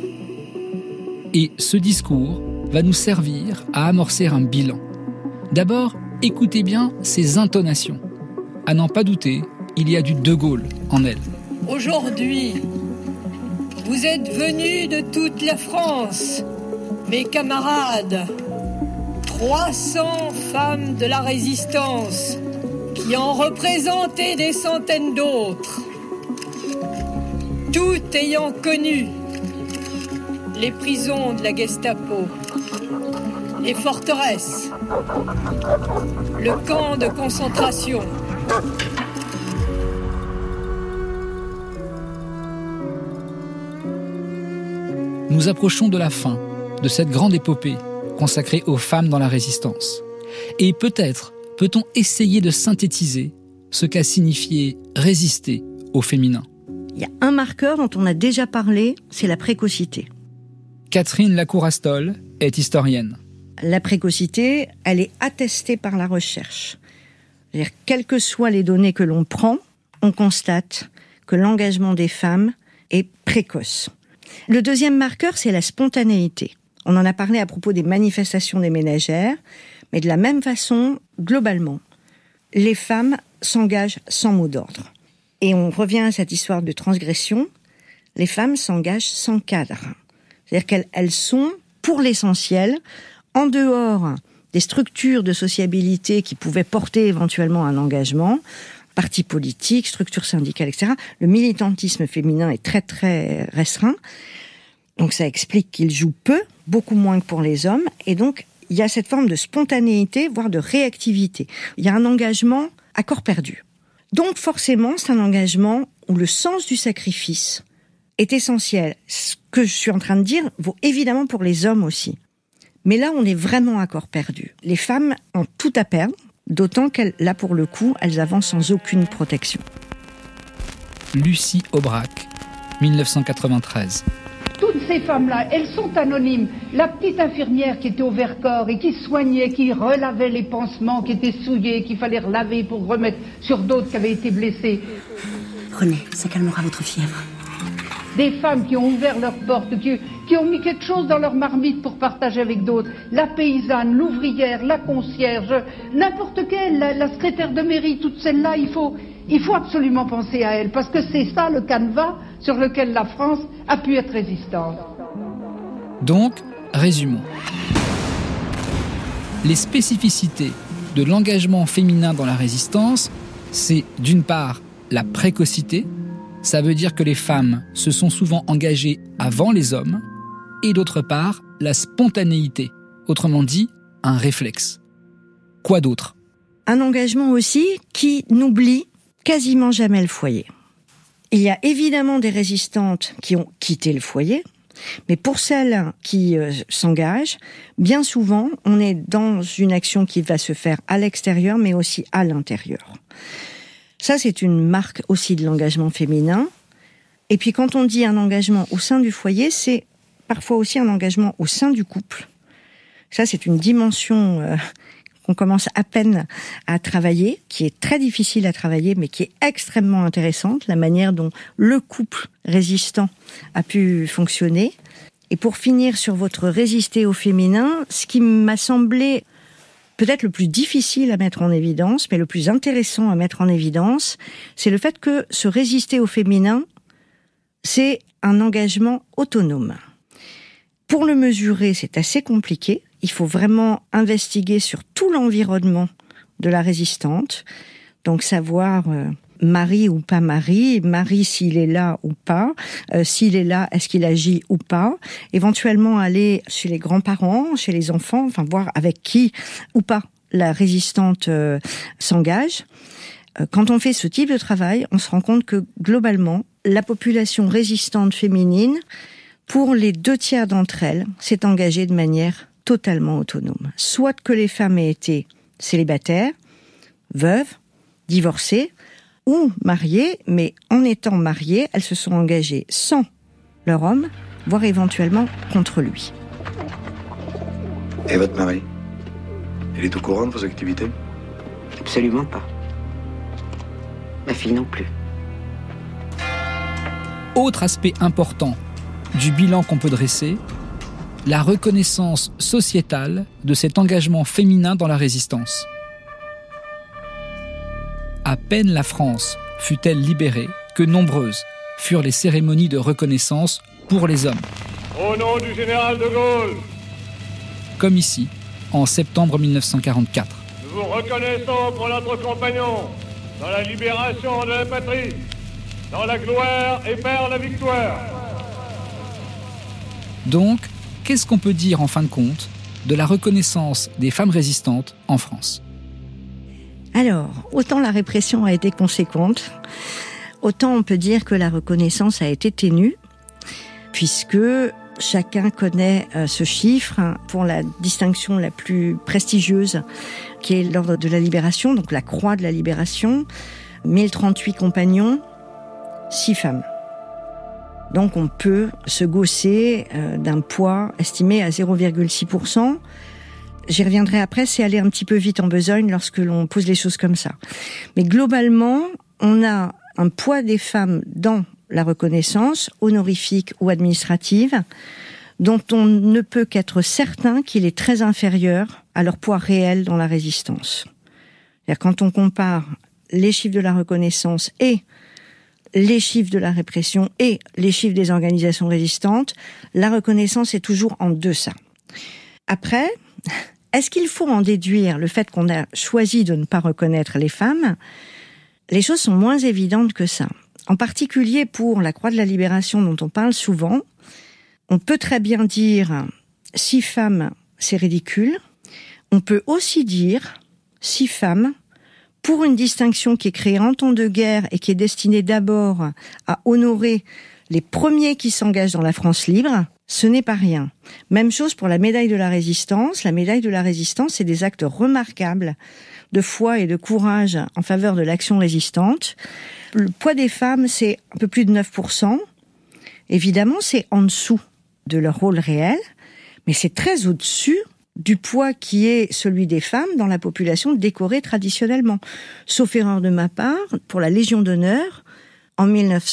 Speaker 2: Et ce discours va nous servir à amorcer un bilan. D'abord, écoutez bien ses intonations. À n'en pas douter, il y a du De Gaulle en elle.
Speaker 7: Aujourd'hui, vous êtes venus de toute la France, mes camarades. 300 femmes de la résistance qui en représentaient des centaines d'autres. Toutes ayant connu les prisons de la Gestapo, les forteresses, le camp de concentration.
Speaker 2: Nous approchons de la fin de cette grande épopée consacrée aux femmes dans la résistance. Et peut-être peut-on essayer de synthétiser ce qu'a signifié résister au féminin.
Speaker 11: Il y a un marqueur dont on a déjà parlé, c'est la précocité.
Speaker 2: Catherine Lacour-Astol est historienne.
Speaker 11: La précocité, elle est attestée par la recherche. C'est-à-dire, quelles que soient les données que l'on prend, on constate que l'engagement des femmes est précoce. Le deuxième marqueur, c'est la spontanéité. On en a parlé à propos des manifestations des ménagères, mais de la même façon, globalement, les femmes s'engagent sans mot d'ordre. Et on revient à cette histoire de transgression, les femmes s'engagent sans cadre. C'est-à-dire qu'elles sont, pour l'essentiel, en dehors des structures de sociabilité qui pouvaient porter éventuellement un engagement, partis politiques, structures syndicales, etc. Le militantisme féminin est très très restreint. Donc ça explique qu'ils jouent peu, beaucoup moins que pour les hommes. Et donc, il y a cette forme de spontanéité, voire de réactivité. Il y a un engagement à corps perdu. Donc forcément, c'est un engagement où le sens du sacrifice est essentiel. Ce que je suis en train de dire vaut évidemment pour les hommes aussi. Mais là, on est vraiment à corps perdu. Les femmes ont tout à perdre, d'autant qu'elles, là pour le coup, elles avancent sans aucune protection.
Speaker 2: Lucie Aubrac, 1993.
Speaker 12: Toutes ces femmes-là, elles sont anonymes. La petite infirmière qui était au Vercors et qui soignait, qui relavait les pansements qui étaient souillés, qu'il fallait relaver pour remettre sur d'autres qui avaient été blessés.
Speaker 14: Prenez, ça calmera votre fièvre.
Speaker 12: Des femmes qui ont ouvert leurs portes, qui ont mis quelque chose dans leur marmite pour partager avec d'autres. La paysanne, l'ouvrière, la concierge, n'importe quelle, la secrétaire de mairie, toutes celles-là, il faut absolument penser à elles, parce que c'est ça le canevas sur lequel la France a pu être résistante.
Speaker 2: Donc, résumons. Les spécificités de l'engagement féminin dans la résistance, c'est d'une part la précocité. Ça veut dire que les femmes se sont souvent engagées avant les hommes, et d'autre part, la spontanéité, autrement dit, un réflexe. Quoi d'autre ?
Speaker 11: Un engagement aussi qui n'oublie quasiment jamais le foyer. Il y a évidemment des résistantes qui ont quitté le foyer, mais pour celles qui s'engagent, bien souvent, on est dans une action qui va se faire à l'extérieur, mais aussi à l'intérieur. Ça, c'est une marque aussi de l'engagement féminin. Et puis, quand on dit un engagement au sein du foyer, c'est parfois aussi un engagement au sein du couple. Ça, c'est une dimension qu'on commence à peine à travailler, qui est très difficile à travailler, mais qui est extrêmement intéressante, la manière dont le couple résistant a pu fonctionner. Et pour finir sur votre résister au féminin, ce qui m'a semblé peut-être le plus difficile à mettre en évidence, mais le plus intéressant à mettre en évidence, c'est le fait que se résister au féminin, c'est un engagement autonome. Pour le mesurer, c'est assez compliqué. Il faut vraiment investiguer sur tout l'environnement de la résistante. Donc savoir mari ou pas mari, mari s'il est là ou pas, s'il est là, est-ce qu'il agit ou pas, éventuellement aller chez les grands-parents, chez les enfants, enfin voir avec qui ou pas la résistante s'engage. Quand on fait ce type de travail, on se rend compte que globalement, la population résistante féminine, pour les 2/3 d'entre elles, s'est engagée de manière totalement autonome. Soit que les femmes aient été célibataires, veuves, divorcées, ou mariées, mais en étant mariées, elles se sont engagées sans leur homme, voire éventuellement contre lui.
Speaker 15: Et votre mari ? Il est au courant de vos activités?
Speaker 14: Absolument pas. Ma fille non plus.
Speaker 2: Autre aspect important du bilan qu'on peut dresser, la reconnaissance sociétale de cet engagement féminin dans la résistance. À peine la France fut-elle libérée que nombreuses furent les cérémonies de reconnaissance pour les hommes.
Speaker 3: Au nom du général de Gaulle,
Speaker 2: comme ici, en septembre 1944.
Speaker 3: nous vous reconnaissons pour notre compagnon dans la libération de la patrie, dans la gloire et par la victoire.
Speaker 2: Donc, qu'est-ce qu'on peut dire en fin de compte de la reconnaissance des femmes résistantes en France ?
Speaker 11: Alors, autant la répression a été conséquente, autant on peut dire que la reconnaissance a été ténue, puisque chacun connaît ce chiffre pour la distinction la plus prestigieuse, qui est l'ordre de la Libération, donc la Croix de la Libération, 1038 compagnons, 6 femmes. Donc on peut se gausser d'un poids estimé à 0,6%. J'y reviendrai après, c'est aller un petit peu vite en besogne lorsque l'on pose les choses comme ça. Mais globalement, on a un poids des femmes dans la reconnaissance, honorifique ou administrative, dont on ne peut qu'être certain qu'il est très inférieur à leur poids réel dans la résistance. C'est-à-dire quand on compare les chiffres de la reconnaissance et les chiffres de la répression et les chiffres des organisations résistantes, la reconnaissance est toujours en deçà. Après, est-ce qu'il faut en déduire le fait qu'on a choisi de ne pas reconnaître les femmes ? Les choses sont moins évidentes que ça. En particulier pour la Croix de la Libération dont on parle souvent, on peut très bien dire 6 femmes, c'est ridicule. On peut aussi dire 6 femmes pour une distinction qui est créée en temps de guerre et qui est destinée d'abord à honorer les premiers qui s'engagent dans la France libre. Ce n'est pas rien. Même chose pour la médaille de la Résistance. La médaille de la Résistance, c'est des actes remarquables de foi et de courage en faveur de l'action résistante. Le poids des femmes, c'est un peu plus de 9%. Évidemment, c'est en dessous de leur rôle réel, mais c'est très au-dessus du poids qui est celui des femmes dans la population décorée traditionnellement. Sauf erreur de ma part, pour la Légion d'honneur, en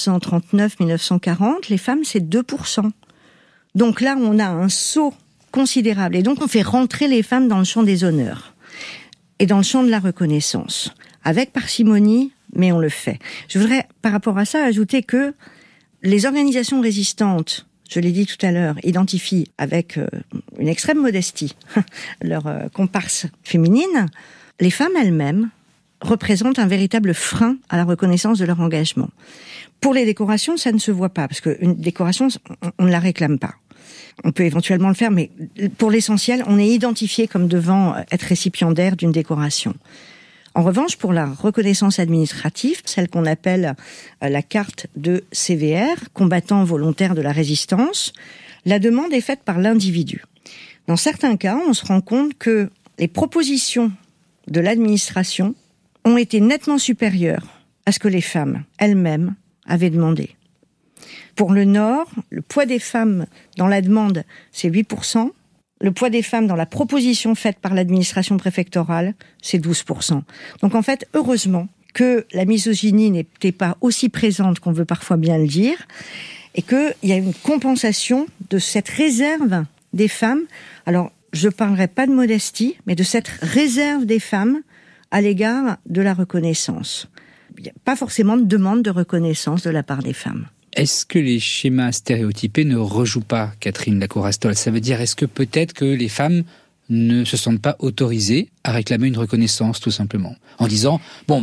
Speaker 11: 1939-1940, les femmes, c'est 2%. Donc là, on a un saut considérable. Et donc, on fait rentrer les femmes dans le champ des honneurs et dans le champ de la reconnaissance. Avec parcimonie, mais on le fait. Je voudrais, par rapport à ça, ajouter que les organisations résistantes, je l'ai dit tout à l'heure, identifient avec une extrême modestie leurs comparses féminines. Les femmes elles-mêmes représentent un véritable frein à la reconnaissance de leur engagement. Pour les décorations, ça ne se voit pas, parce qu'une décoration, on ne la réclame pas. On peut éventuellement le faire, mais pour l'essentiel, on est identifié comme devant être récipiendaire d'une décoration. En revanche, pour la reconnaissance administrative, celle qu'on appelle la carte de CVR, combattant volontaire de la résistance, la demande est faite par l'individu. Dans certains cas, on se rend compte que les propositions de l'administration ont été nettement supérieures à ce que les femmes elles-mêmes avaient demandé. Pour le Nord, le poids des femmes dans la demande, c'est 8%. Le poids des femmes dans la proposition faite par l'administration préfectorale, c'est 12%. Donc en fait, heureusement que la misogynie n'était pas aussi présente qu'on veut parfois bien le dire, et qu'il y a une compensation de cette réserve des femmes. Alors, je ne parlerai pas de modestie, mais de cette réserve des femmes à l'égard de la reconnaissance. Il n'y a pas forcément de demande de reconnaissance de la part des femmes.
Speaker 2: Est-ce que les schémas stéréotypés ne rejouent pas, Catherine Lacour-Astol ? Ça veut dire, est-ce que peut-être que les femmes ne se sentent pas autorisées à réclamer une reconnaissance, tout simplement ? En disant,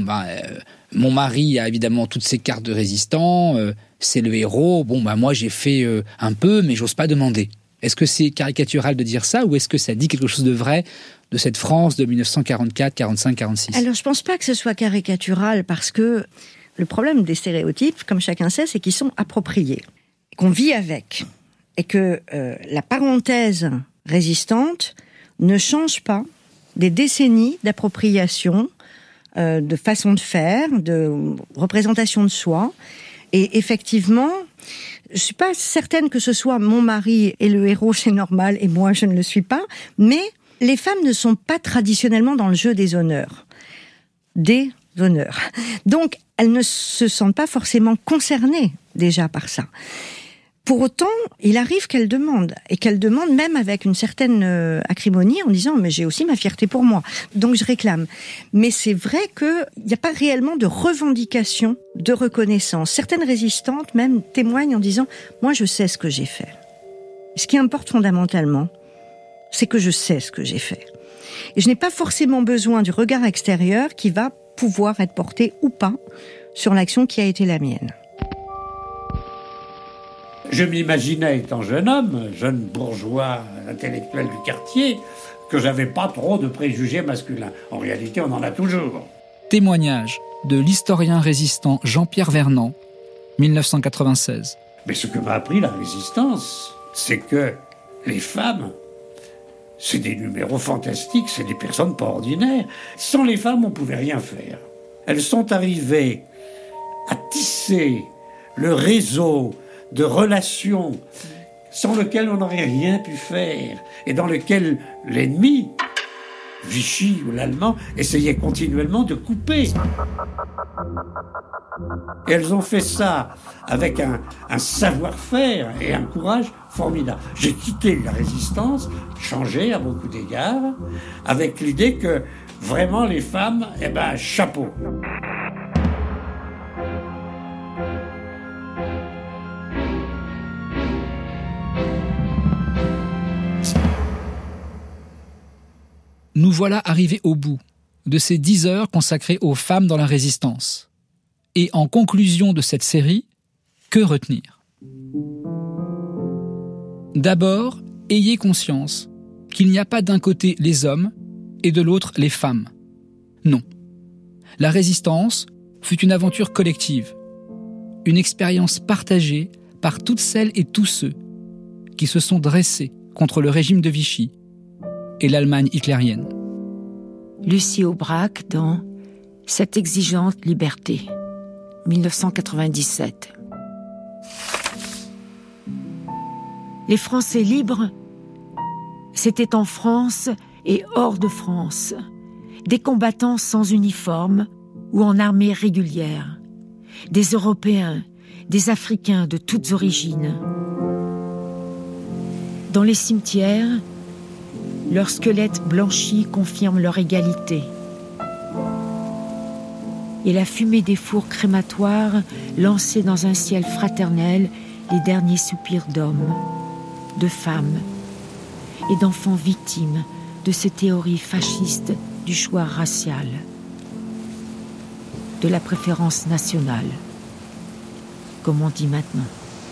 Speaker 2: mon mari a évidemment toutes ses cartes de résistant, c'est le héros, moi j'ai fait un peu, mais j'ose pas demander. Est-ce que c'est caricatural de dire ça, ou est-ce que ça dit quelque chose de vrai de cette France de 1944, 45, 46 ?
Speaker 11: Alors je pense pas que ce soit caricatural, parce que le problème des stéréotypes, comme chacun sait, c'est qu'ils sont appropriés, qu'on vit avec, et que la parenthèse résistante ne change pas des décennies d'appropriation, de façon de faire, de représentation de soi. Et effectivement, je suis pas certaine que ce soit mon mari est le héros, c'est normal, et moi je ne le suis pas, mais Les femmes ne sont pas traditionnellement dans le jeu des honneurs. Des honneurs. Donc, elles ne se sentent pas forcément concernées déjà par ça. Pour autant, il arrive qu'elles demandent, et qu'elles demandent même avec une certaine acrimonie en disant « mais j'ai aussi ma fierté pour moi, donc je réclame ». Mais c'est vrai qu'il n'y a pas réellement de revendication de reconnaissance. Certaines résistantes même témoignent en disant « moi je sais ce que j'ai fait ». Ce qui importe fondamentalement, c'est que je sais ce que j'ai fait. Et je n'ai pas forcément besoin du regard extérieur qui va pouvoir être porté ou pas sur l'action qui a été la mienne.
Speaker 15: Je m'imaginais, étant jeune homme, jeune bourgeois intellectuel du quartier, que j'avais pas trop de préjugés masculins. En réalité, on en a toujours.
Speaker 2: Témoignage de l'historien résistant Jean-Pierre Vernant, 1996.
Speaker 15: Mais ce que m'a appris la résistance, c'est que les femmes, c'est des numéros fantastiques, c'est des personnes pas ordinaires. Sans les femmes, on pouvait rien faire. Elles sont arrivées à tisser le réseau de relations sans lequel on n'aurait rien pu faire et dans lequel l'ennemi, Vichy ou l'Allemand, essayait continuellement de couper. Et elles ont fait ça avec un savoir-faire et un courage formidable. J'ai quitté la résistance, changé à beaucoup d'égards, avec l'idée que vraiment les femmes, chapeau.
Speaker 2: Nous voilà arrivés au bout de ces 10 heures consacrées aux femmes dans la résistance. Et en conclusion de cette série, que retenir ? D'abord, ayez conscience qu'il n'y a pas d'un côté les hommes et de l'autre les femmes. Non. La résistance fut une aventure collective, une expérience partagée par toutes celles et tous ceux qui se sont dressés contre le régime de Vichy et l'Allemagne hitlérienne.
Speaker 16: Lucie Aubrac dans « Cette exigeante liberté », 1997. Les Français libres, c'était en France et hors de France, des combattants sans uniforme ou en armée régulière, des Européens, des Africains de toutes origines. Dans les cimetières, leurs squelettes blanchis confirment leur égalité. Et la fumée des fours crématoires lançait dans un ciel fraternel les derniers soupirs d'hommes, de femmes et d'enfants victimes de ces théories fascistes du choix racial, de la préférence nationale, comme on dit maintenant.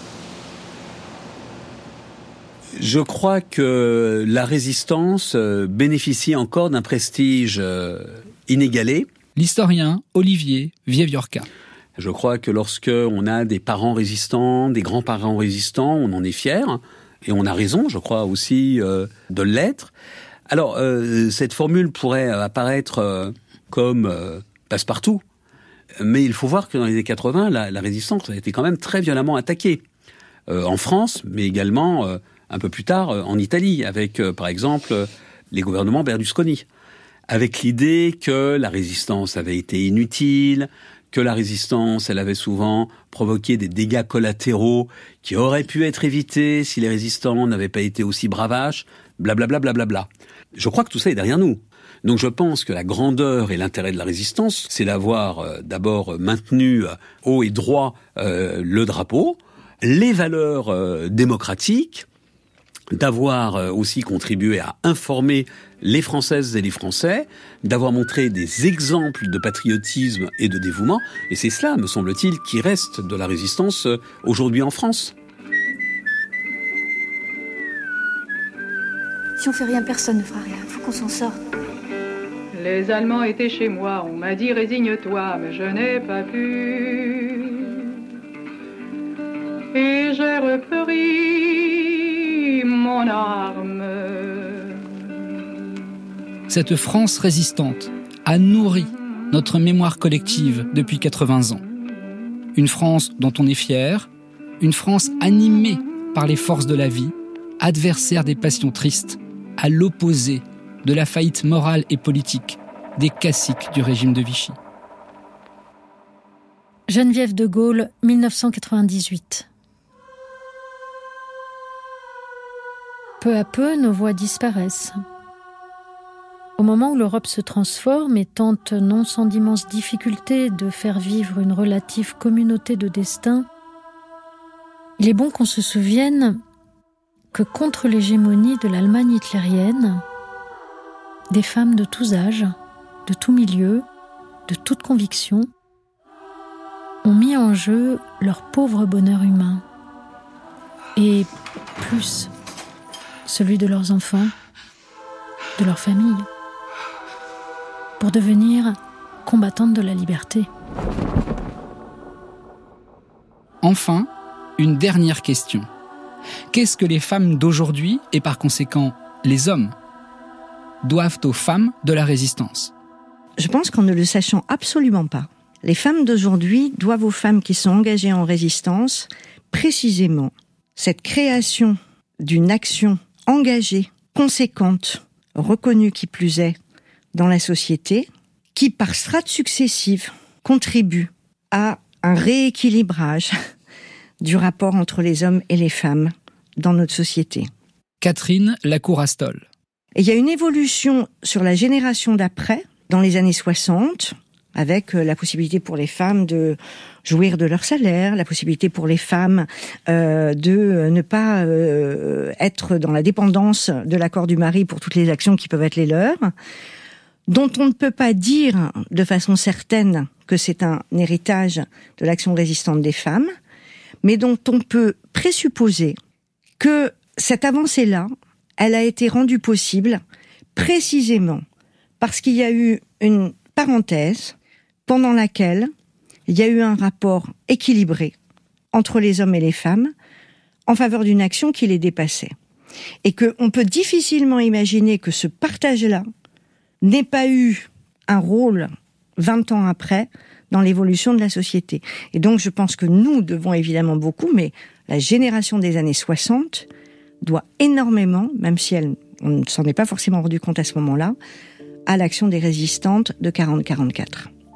Speaker 17: Je crois que la résistance bénéficie encore d'un prestige inégalé.
Speaker 2: L'historien Olivier Vieviorca.
Speaker 17: Je crois que lorsque on a des parents résistants, des grands-parents résistants, on en est fier. Et on a raison, je crois aussi, de l'être. Alors, cette formule pourrait apparaître comme passe-partout. Mais il faut voir que dans les années 80, la résistance a été quand même très violemment attaquée. En France, mais également un peu plus tard en Italie, avec par exemple les gouvernements Berlusconi. Avec l'idée que la résistance avait été inutile, que la résistance, elle avait souvent provoqué des dégâts collatéraux qui auraient pu être évités si les résistants n'avaient pas été aussi bravaches, blablabla, blablabla. Je crois que tout ça est derrière nous. Donc je pense que la grandeur et l'intérêt de la résistance, c'est d'avoir d'abord maintenu haut et droit le drapeau, les valeurs démocratiques, d'avoir aussi contribué à informer les Françaises et les Français, d'avoir montré des exemples de patriotisme et de dévouement. Et c'est cela, me semble-t-il, qui reste de la résistance aujourd'hui en France.
Speaker 18: Si on fait rien, personne ne fera rien. Faut qu'on s'en sorte.
Speaker 19: Les Allemands étaient chez moi, on m'a dit résigne-toi, mais je n'ai pas pu. Et j'ai repris mon arme.
Speaker 2: Cette France résistante a nourri notre mémoire collective depuis 80 ans. Une France dont on est fier, une France animée par les forces de la vie, adversaire des passions tristes, à l'opposé de la faillite morale et politique des caciques du régime de Vichy.
Speaker 1: Geneviève de Gaulle, 1998. Peu à peu, nos voix disparaissent. Au moment où l'Europe se transforme et tente non sans d'immenses difficultés de faire vivre une relative communauté de destin, il est bon qu'on se souvienne que contre l'hégémonie de l'Allemagne hitlérienne, des femmes de tous âges, de tous milieux, de toute conviction, ont mis en jeu leur pauvre bonheur humain et plus celui de leurs enfants, de leur famille, pour devenir combattantes de la liberté.
Speaker 2: Enfin, une dernière question. Qu'est-ce que les femmes d'aujourd'hui, et par conséquent les hommes, doivent aux femmes de la résistance ?
Speaker 11: Je pense qu'en ne le sachant absolument pas, les femmes d'aujourd'hui doivent aux femmes qui sont engagées en résistance précisément cette création d'une action engagée, conséquente, reconnue qui plus est dans la société, qui par strates successives contribue à un rééquilibrage du rapport entre les hommes et les femmes dans notre société.
Speaker 2: Catherine Lacour-Astol.
Speaker 11: Et il y a une évolution sur la génération d'après, dans les années 60, avec la possibilité pour les femmes de jouir de leur salaire, la possibilité pour les femmes de ne pas être dans la dépendance de l'accord du mari pour toutes les actions qui peuvent être les leurs, dont on ne peut pas dire de façon certaine que c'est un héritage de l'action résistante des femmes, mais dont on peut présupposer que cette avancée-là, elle a été rendue possible précisément parce qu'il y a eu une parenthèse pendant laquelle il y a eu un rapport équilibré entre les hommes et les femmes en faveur d'une action qui les dépassait. Et qu'on peut difficilement imaginer que ce partage-là n'ait pas eu un rôle 20 ans après dans l'évolution de la société. Et donc je pense que nous devons évidemment beaucoup, mais la génération des années 60 doit énormément, même si on ne s'en est pas forcément rendu compte à ce moment-là, à l'action des résistantes de 40-44.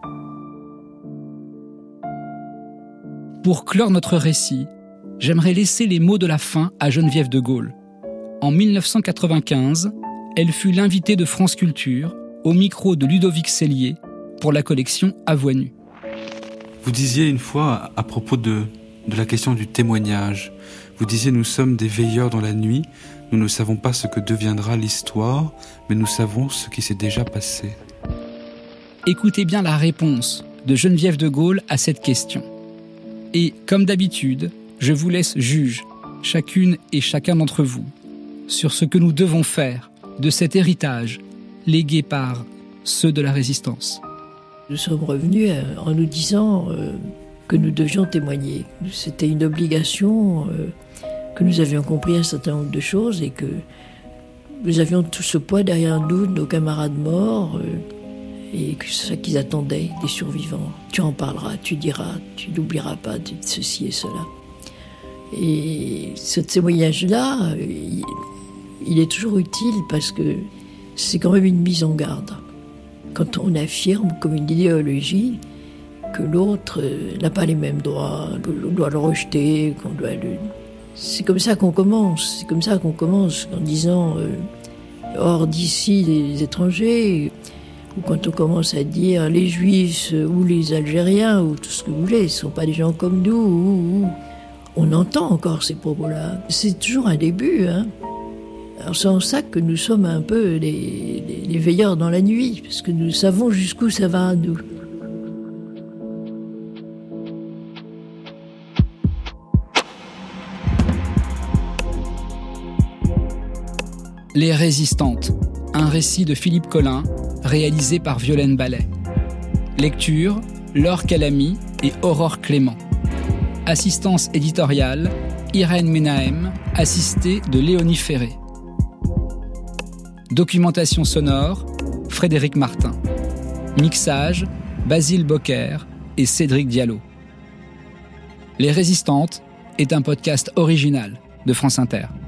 Speaker 2: Pour clore notre récit, j'aimerais laisser les mots de la fin à Geneviève de Gaulle. En 1995, elle fut l'invitée de France Culture au micro de Ludovic Sellier pour la collection À voix nue.
Speaker 5: Vous disiez une fois à propos de la question du témoignage, vous disiez « Nous sommes des veilleurs dans la nuit, nous ne savons pas ce que deviendra l'histoire, mais nous savons ce qui s'est déjà passé. »
Speaker 2: Écoutez bien la réponse de Geneviève de Gaulle à cette question. Et, comme d'habitude, je vous laisse juge, chacune et chacun d'entre vous, sur ce que nous devons faire de cet héritage légué par ceux de la résistance.
Speaker 10: Nous sommes revenus en nous disant que nous devions témoigner. C'était une obligation, que nous avions compris un certain nombre de choses et que nous avions tout ce poids derrière nous, nos camarades morts, et que c'est ça qu'ils attendaient, des survivants. Tu en parleras, tu diras, tu n'oublieras pas de ceci et cela. Et ce témoignage-là, il est toujours utile parce que c'est quand même une mise en garde. Quand on affirme comme une idéologie que l'autre n'a pas les mêmes droits, qu'on doit le rejeter, qu'on doit le... C'est comme ça qu'on commence. C'est comme ça qu'on commence en disant hors d'ici les étrangers, ou quand on commence à dire les Juifs ou les Algériens ou tout ce que vous voulez, ne sont pas des gens comme nous. On entend encore ces propos-là. C'est toujours un début, hein. Alors c'est en ça que nous sommes un peu les veilleurs dans la nuit, parce que nous savons jusqu'où ça va, nous.
Speaker 2: Les résistantes, un récit de Philippe Collin, réalisé par Violaine Ballet. Lecture, Laure Calamy et Aurore Clément. Assistance éditoriale, Irène Menahem, assistée de Léonie Ferré. Documentation sonore, Frédéric Martin. Mixage, Basile Bocquer et Cédric Diallo. Les Résistantes est un podcast original de France Inter.